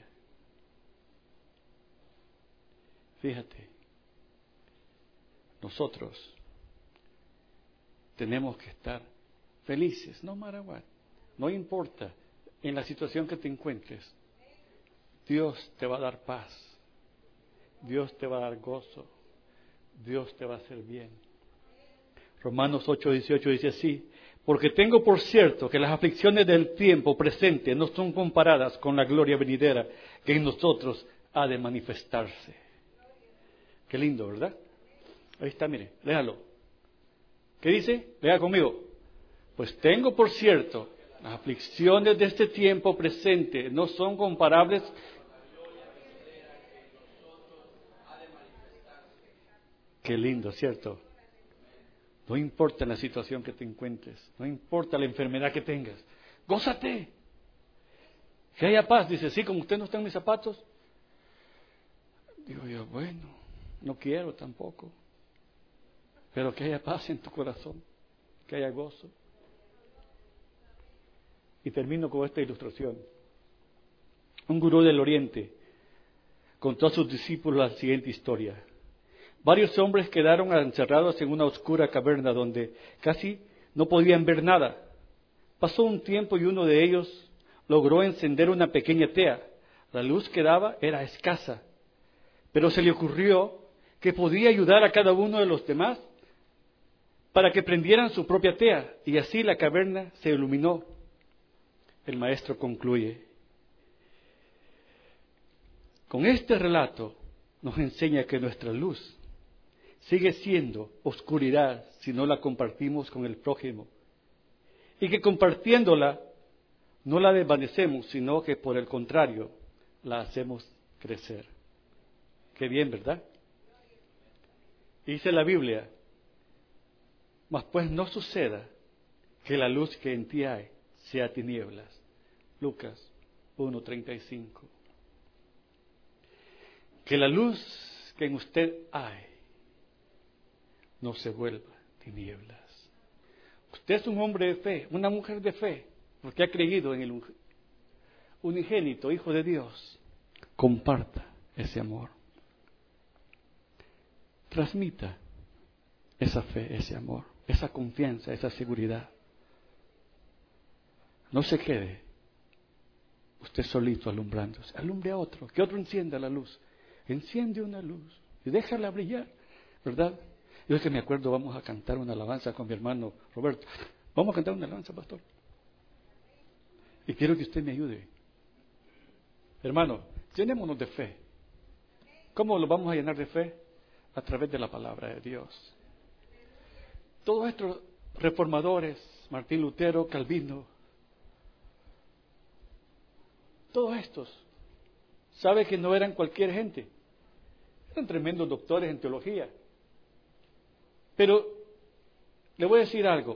Fíjate, nosotros tenemos que estar felices, no matter what, no importa en la situación que te encuentres. Dios te va a dar paz, Dios te va a dar gozo, Dios te va a hacer bien. Romanos 8:18 dice así: «Porque tengo por cierto que las aflicciones del tiempo presente no son comparadas con la gloria venidera que en nosotros ha de manifestarse». Qué lindo, ¿verdad? Ahí está, mire, léalo. ¿Qué dice? Lea conmigo. «Pues tengo por cierto, las aflicciones de este tiempo presente no son comparables». Qué lindo, ¿cierto? No importa la situación que te encuentres, no importa la enfermedad que tengas, gózate. Que haya paz. Dice: «Sí, como usted no está en mis zapatos». Digo yo: bueno, no quiero tampoco. Pero que haya paz en tu corazón, que haya gozo. Y termino con esta ilustración. Un gurú del Oriente contó a sus discípulos la siguiente historia. Varios hombres quedaron encerrados en una oscura caverna donde casi no podían ver nada. Pasó un tiempo y uno de ellos logró encender una pequeña tea. La luz que daba era escasa, pero se le ocurrió que podía ayudar a cada uno de los demás para que prendieran su propia tea, y así la caverna se iluminó. El maestro concluye: con este relato nos enseña que nuestra luz sigue siendo oscuridad si no la compartimos con el prójimo, y que compartiéndola no la desvanecemos, sino que por el contrario la hacemos crecer. Qué bien, ¿verdad? Dice la Biblia: «Mas pues no suceda que la luz que en ti hay sea tinieblas». Lucas 1:35. Que la luz que en usted hay no se vuelva tinieblas. Usted es un hombre de fe, una mujer de fe, porque ha creído en el unigénito Hijo de Dios. Comparta ese amor. Transmita esa fe, ese amor, esa confianza, esa seguridad. No se quede usted solito alumbrándose. Alumbre a otro, que otro encienda la luz. Enciende una luz y déjala brillar, ¿verdad? Yo es que me acuerdo, vamos a cantar una alabanza con mi hermano Roberto. Vamos a cantar una alabanza, pastor. Y quiero que usted me ayude. Hermano, llenémonos de fe. ¿Cómo lo vamos a llenar de fe? A través de la palabra de Dios. Todos estos reformadores, Martín Lutero, Calvino, todos estos, sabe que no eran cualquier gente. Eran tremendos doctores en teología. Pero le voy a decir algo.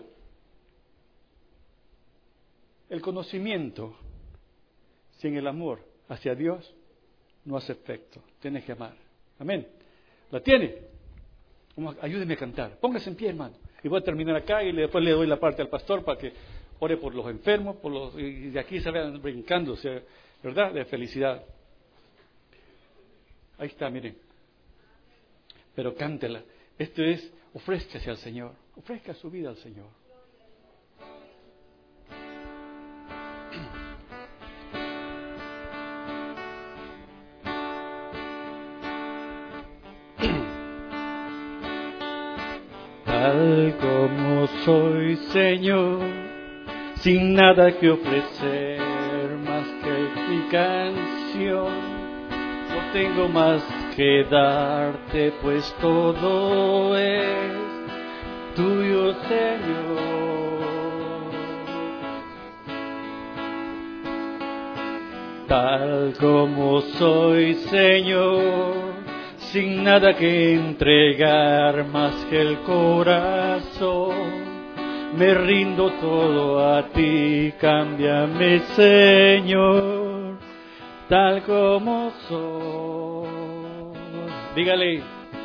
El conocimiento sin el amor hacia Dios no hace efecto. Tienes que amar. Amén. ¿La tiene? Ayúdeme a cantar. Póngase en pie, hermano. Y voy a terminar acá y después le doy la parte al pastor para que ore por los enfermos, y de aquí se vayan brincándose, ¿verdad? De felicidad. Ahí está, miren. Pero cántela. Esto es, ofrézcase al Señor. Ofrezca su vida al Señor. Tal como soy, Señor, sin nada que ofrecer más que mi canción. No tengo más que darte, pues todo es tuyo, Señor. tal como soy, Señor, sin nada que entregar más que el corazón. Me rindo todo a ti, cámbiame, Señor, tal como soy. Dígale.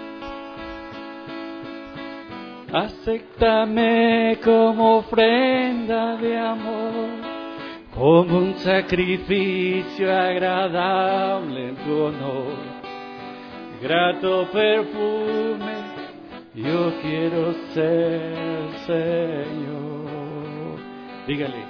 Acéptame como ofrenda de amor, como un sacrificio agradable en tu honor. Grato perfume, yo quiero ser, Señor. Dígale.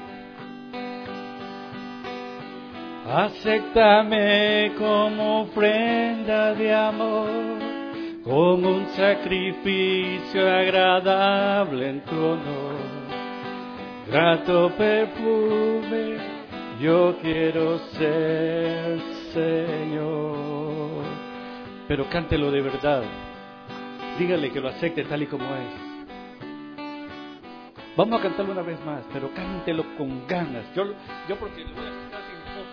Acéptame como ofrenda de amor, como un sacrificio agradable en tu honor. Grato perfume, yo quiero ser, Señor. Pero cántelo de verdad. Dígale que lo acepte tal y como es. Vamos a cantarlo una vez más, pero cántelo con ganas. Yo porque lo voy a cantar sin nosotros.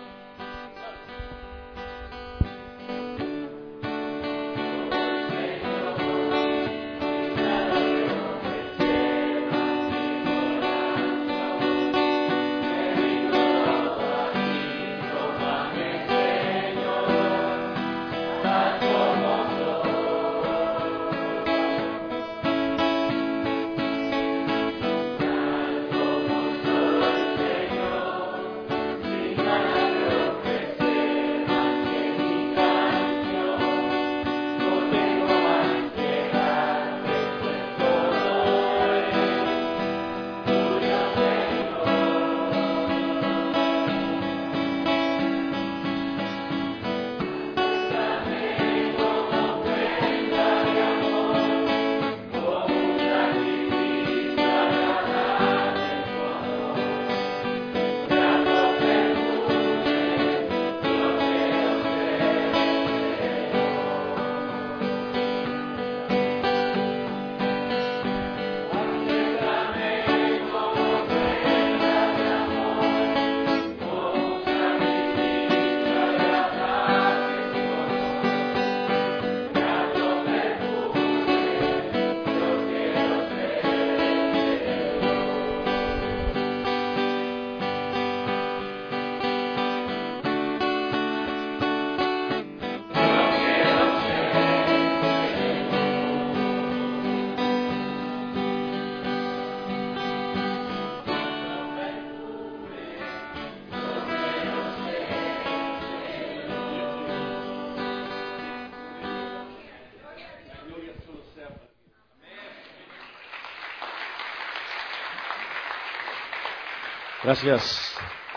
Gracias,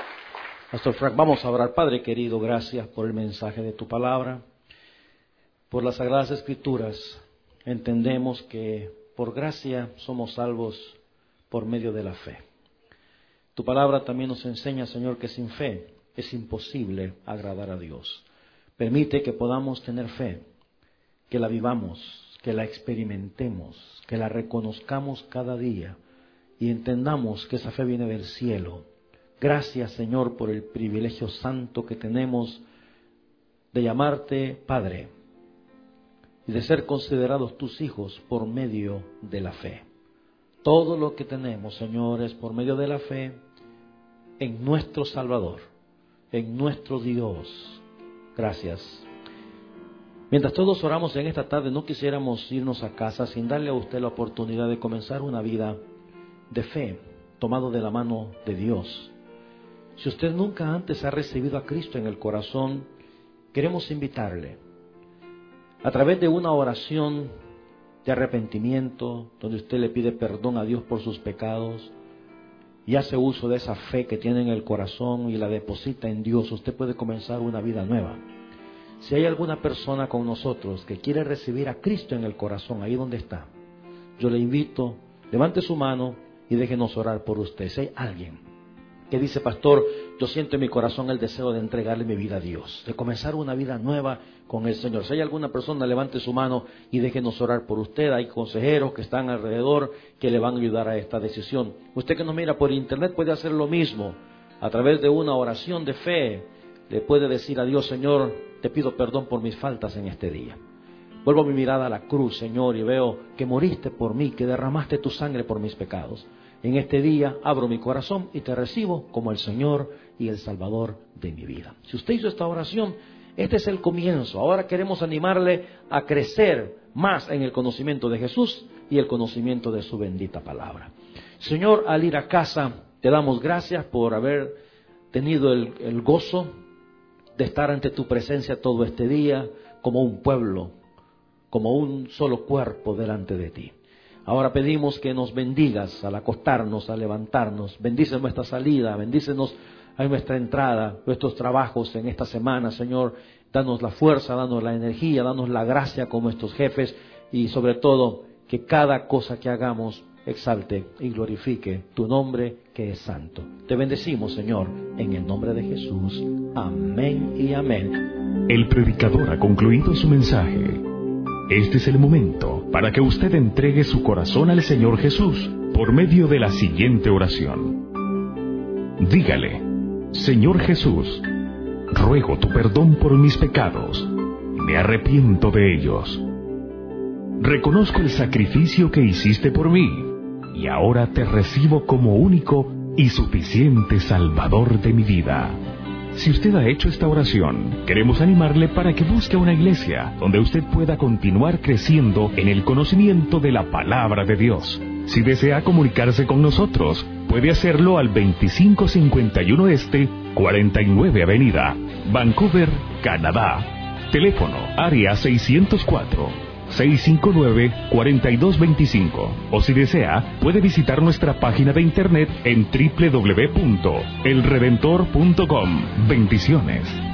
Pastor Frank. Vamos a orar. Padre querido, gracias por el mensaje de tu palabra, por las Sagradas Escrituras. Entendemos que por gracia somos salvos por medio de la fe. Tu palabra también nos enseña, Señor, que sin fe es imposible agradar a Dios. Permite que podamos tener fe, que la vivamos, que la experimentemos, que la reconozcamos cada día y entendamos que esa fe viene del cielo. Gracias, Señor, por el privilegio santo que tenemos de llamarte Padre y de ser considerados tus hijos por medio de la fe. Todo lo que tenemos, Señor, es por medio de la fe en nuestro Salvador, en nuestro Dios. Gracias. Mientras todos oramos en esta tarde, no quisiéramos irnos a casa sin darle a usted la oportunidad de comenzar una vida de fe, tomado de la mano de Dios. Si usted nunca antes ha recibido a Cristo en el corazón, queremos invitarle a través de una oración de arrepentimiento, donde usted le pide perdón a Dios por sus pecados y hace uso de esa fe que tiene en el corazón y la deposita en Dios. Usted puede comenzar una vida nueva. Si hay alguna persona con nosotros que quiere recibir a Cristo en el corazón, ahí donde está, yo le invito, levante su mano y déjenos orar por usted. Si hay alguien que dice: pastor, yo siento en mi corazón el deseo de entregarle mi vida a Dios, de comenzar una vida nueva con el Señor. Si hay alguna persona, levante su mano y déjenos orar por usted. Hay consejeros que están alrededor que le van a ayudar a esta decisión. Usted que nos mira por internet puede hacer lo mismo a través de una oración de fe. le puede decir a Dios: Señor, te pido perdón por mis faltas en este día. Vuelvo mi mirada a la cruz, Señor, y veo que moriste por mí, que derramaste tu sangre por mis pecados. En este día abro mi corazón y te recibo como el Señor y el Salvador de mi vida. Si usted hizo esta oración, este es el comienzo. Ahora queremos animarle a crecer más en el conocimiento de Jesús y el conocimiento de su bendita palabra. Señor, al ir a casa, te damos gracias por haber tenido el gozo de estar ante tu presencia todo este día como un pueblo, como un solo cuerpo delante de ti. Ahora pedimos que nos bendigas al acostarnos, al levantarnos. Bendice nuestra salida, bendícenos a nuestra entrada, nuestros trabajos en esta semana, Señor. Danos la fuerza, danos la energía, danos la gracia con nuestros jefes y sobre todo que cada cosa que hagamos exalte y glorifique tu nombre que es santo. Te bendecimos, Señor, en el nombre de Jesús. Amén y amén. El predicador ha concluido su mensaje. Este es el momento para que usted entregue su corazón al Señor Jesús por medio de la siguiente oración. Dígale: Señor Jesús, ruego tu perdón por mis pecados. Me arrepiento de ellos. Reconozco el sacrificio que hiciste por mí y ahora te recibo como único y suficiente Salvador de mi vida. Si usted ha hecho esta oración, queremos animarle para que busque una iglesia donde usted pueda continuar creciendo en el conocimiento de la palabra de Dios. Si desea comunicarse con nosotros, puede hacerlo al 2551 Este, 49 Avenida, Vancouver, Canadá. Teléfono, área 604-659-4225. O si desea, puede visitar nuestra página de internet en www.elredentor.com. Bendiciones.